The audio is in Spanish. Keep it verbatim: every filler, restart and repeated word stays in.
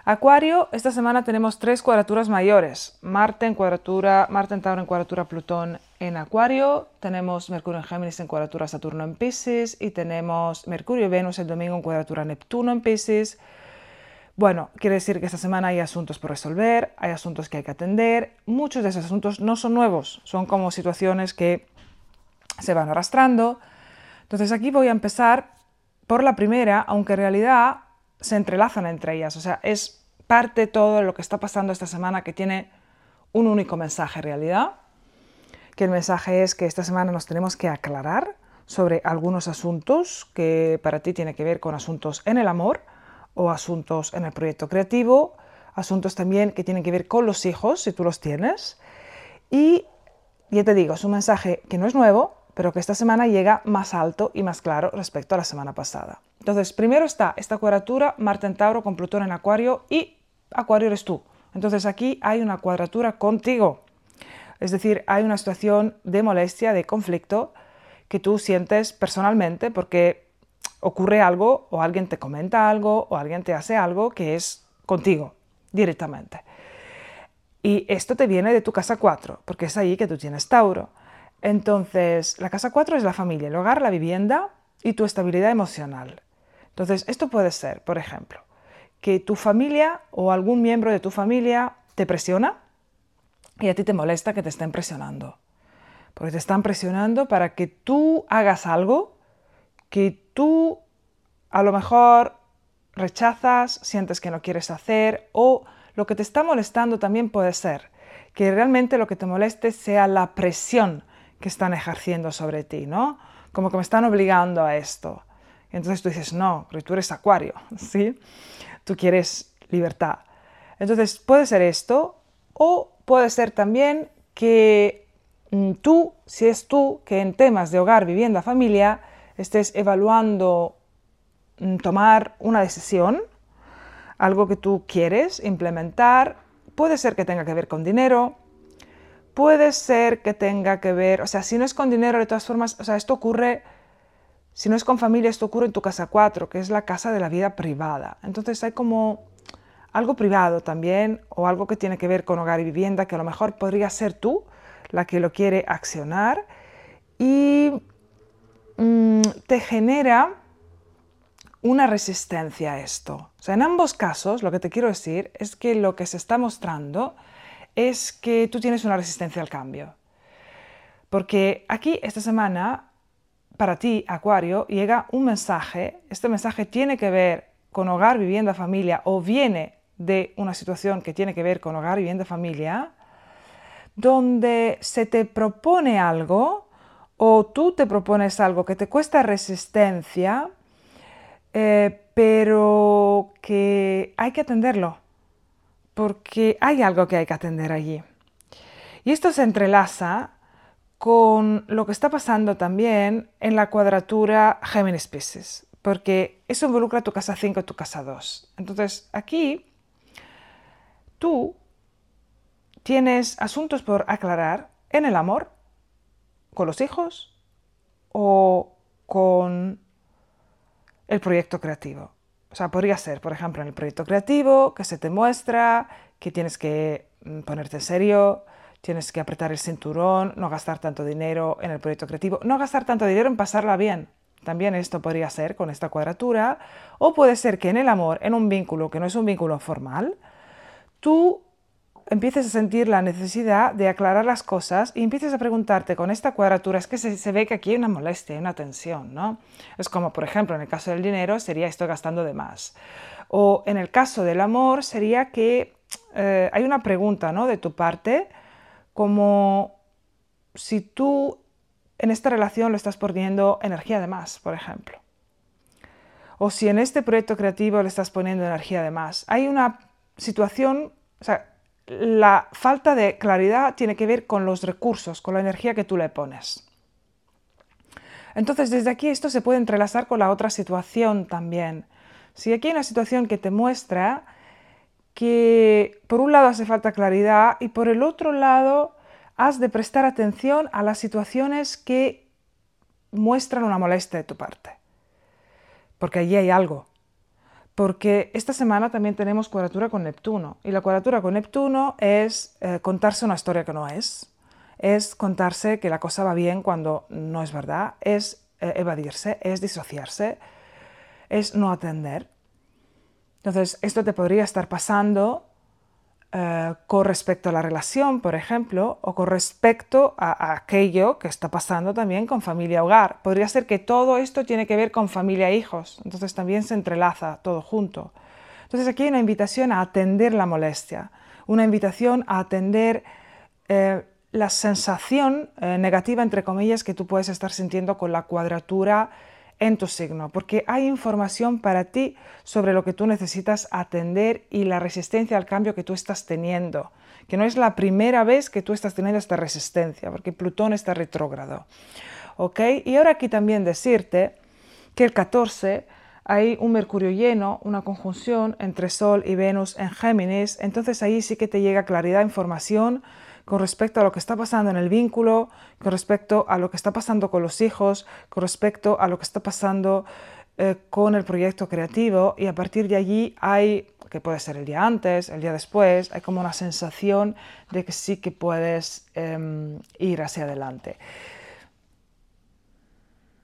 Acuario, esta semana tenemos tres cuadraturas mayores. Marte en cuadratura, Marte en Tauro en cuadratura Plutón en Acuario, tenemos Mercurio en Géminis en cuadratura Saturno en Piscis y tenemos Mercurio y Venus el domingo en cuadratura Neptuno en Piscis. Bueno, quiere decir que esta semana hay asuntos por resolver, hay asuntos que hay que atender. Muchos de esos asuntos no son nuevos, son como situaciones que se van arrastrando. Entonces aquí voy a empezar por la primera, aunque en realidad se entrelazan entre ellas. O sea, es parte de todo lo que está pasando esta semana que tiene un único mensaje en realidad. Que el mensaje es que esta semana nos tenemos que aclarar sobre algunos asuntos que para ti tienen que ver con asuntos en el amor o asuntos en el proyecto creativo, asuntos también que tienen que ver con los hijos, si tú los tienes. Y ya te digo, es un mensaje que no es nuevo, pero que esta semana llega más alto y más claro respecto a la semana pasada. Entonces, primero está esta cuadratura Marte en Tauro con Plutón en Acuario y Acuario eres tú. Entonces aquí hay una cuadratura contigo. Es decir, hay una situación de molestia, de conflicto que tú sientes personalmente porque ocurre algo o alguien te comenta algo o alguien te hace algo que es contigo directamente. Y esto te viene de tu casa cuatro, porque es ahí que tú tienes Tauro. Entonces, la casa cuatro es la familia, el hogar, la vivienda y tu estabilidad emocional. Entonces, esto puede ser, por ejemplo, que tu familia o algún miembro de tu familia te presiona y a ti te molesta que te estén presionando. Porque te están presionando para que tú hagas algo que tú a lo mejor rechazas, sientes que no quieres hacer, o lo que te está molestando también puede ser que realmente lo que te moleste sea la presión que están ejerciendo sobre ti, ¿no? Como que me están obligando a esto. Y entonces tú dices, no, porque tú eres Acuario, ¿sí? Tú quieres libertad. Entonces puede ser esto, o puede ser también que mm, tú, si es tú, que en temas de hogar, vivienda, familia, estés evaluando mm, tomar una decisión, algo que tú quieres implementar, puede ser que tenga que ver con dinero, puede ser que tenga que ver, o sea, si no es con dinero, de todas formas, o sea, esto ocurre, si no es con familia, esto ocurre en tu casa cuatro, que es la casa de la vida privada. Entonces hay como algo privado también, o algo que tiene que ver con hogar y vivienda, que a lo mejor podría ser tú la que lo quiere accionar, y mmm, te genera una resistencia a esto. O sea, en ambos casos, lo que te quiero decir es que lo que se está mostrando es que tú tienes una resistencia al cambio. Porque aquí, esta semana, para ti, Acuario, llega un mensaje. Este mensaje tiene que ver con hogar, vivienda, familia, o viene de una situación que tiene que ver con hogar, vivienda, familia, donde se te propone algo, o tú te propones algo que te cuesta resistencia, eh, pero que hay que atenderlo, porque hay algo que hay que atender allí. Y esto se entrelaza con lo que está pasando también en la cuadratura Géminis-Piscis, porque eso involucra tu casa cinco y tu casa dos. Entonces, aquí tú tienes asuntos por aclarar en el amor, con los hijos o con el proyecto creativo. O sea, podría ser, por ejemplo, en el proyecto creativo, que se te muestra que tienes que ponerte en serio, tienes que apretar el cinturón, no gastar tanto dinero en el proyecto creativo, no gastar tanto dinero en pasarla bien. También esto podría ser con esta cuadratura. O puede ser que en el amor, en un vínculo que no es un vínculo formal, tú empieces a sentir la necesidad de aclarar las cosas y empieces a preguntarte con esta cuadratura, es que se, se ve que aquí hay una molestia, hay una tensión, ¿no? Es como, por ejemplo, en el caso del dinero sería estoy gastando de más. O en el caso del amor sería que eh, hay una pregunta, ¿no?, de tu parte, como si tú en esta relación le estás poniendo energía de más, por ejemplo. O si en este proyecto creativo le estás poniendo energía de más. Hay una situación, o sea, la falta de claridad tiene que ver con los recursos, con la energía que tú le pones. Entonces, desde aquí esto se puede entrelazar con la otra situación también. Si aquí hay una situación que te muestra que por un lado hace falta claridad y por el otro lado has de prestar atención a las situaciones que muestran una molestia de tu parte. Porque allí hay algo. porque esta semana también tenemos cuadratura con Neptuno, y la cuadratura con Neptuno es eh, contarse una historia que no es, es contarse que la cosa va bien cuando no es verdad, es eh, evadirse, es disociarse, es no atender. Entonces, esto te podría estar pasando eh, con respecto a la relación, por ejemplo, o con respecto a, a aquello que está pasando también con familia-hogar. Podría ser que todo esto tiene que ver con familia-hijos, entonces también se entrelaza todo junto. Entonces aquí hay una invitación a atender la molestia, una invitación a atender eh, la sensación eh, negativa, entre comillas, que tú puedes estar sintiendo con la cuadratura en tu signo, porque hay información para ti sobre lo que tú necesitas atender y la resistencia al cambio que tú estás teniendo, que no es la primera vez que tú estás teniendo esta resistencia, porque Plutón está retrógrado. ¿Ok? Y ahora aquí también decirte que el catorce hay un Mercurio lleno, una conjunción entre Sol y Venus en Géminis, entonces ahí sí que te llega claridad, información con respecto a lo que está pasando en el vínculo, con respecto a lo que está pasando con los hijos, con respecto a lo que está pasando eh, con el proyecto creativo, y a partir de allí hay, que puede ser el día antes, el día después, hay como una sensación de que sí que puedes eh, ir hacia adelante.